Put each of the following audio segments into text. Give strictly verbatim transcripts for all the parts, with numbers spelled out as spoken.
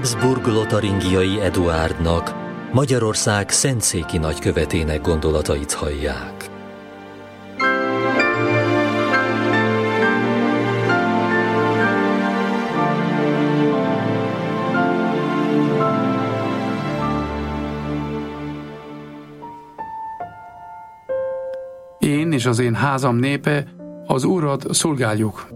Habsburg-Lotaringiai Eduárdnak, Magyarország szentszéki nagykövetének gondolatait hallják. Én és az én házam népe az Urat szolgáljuk.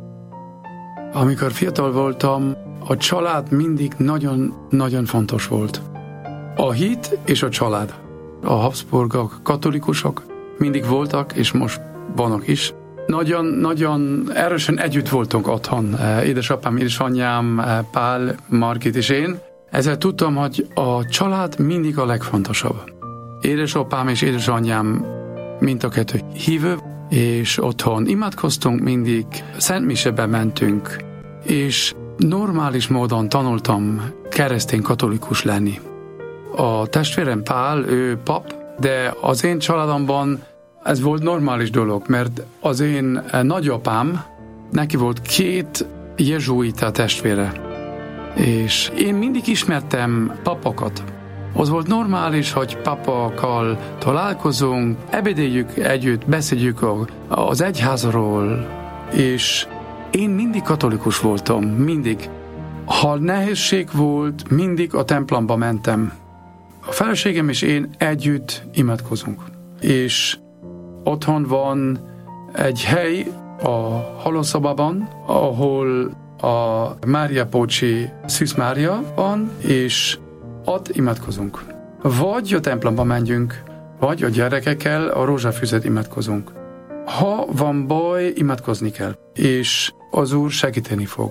Amikor fiatal voltam, a család mindig nagyon-nagyon fontos volt. A hit és a család. A Habsburgok, katolikusok mindig voltak, és most vannak is. Nagyon-nagyon erősen együtt voltunk otthon. Édesapám, édesanyám, Pál, Margit és én. Ezzel tudtam, hogy a család mindig a legfontosabb. Édesapám és édesanyám mind a kettő hívő, és otthon imádkoztunk mindig, szentmisebe mentünk, és normális módon tanultam keresztény katolikus lenni. A testvérem Pál, ő pap, de az én családomban ez volt normális dolog, mert az én nagyapám, neki volt két jezsuita testvére, és én mindig ismertem papokat. Az volt normális, hogy papakkal találkozunk, ebédeljük együtt, beszéljük az egyházról, és én mindig katolikus voltam, mindig. Ha nehézség volt, mindig a templomba mentem. A feleségem és én együtt imádkozunk. És otthon van egy hely a hálószobában, ahol a Mária Pócsi Szűz Mária van, és ott imádkozunk. Vagy a templomba menjünk, vagy a gyerekekkel a rózsafüzet imádkozunk. Ha van baj, imádkozni kell, és az Úr segíteni fog.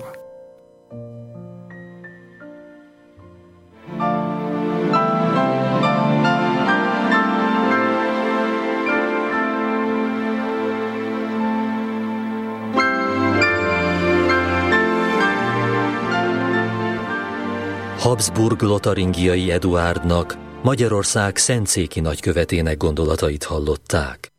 Habsburg-Lotaringiai Eduárdnak, Magyarország szentszéki nagykövetének gondolatait hallották.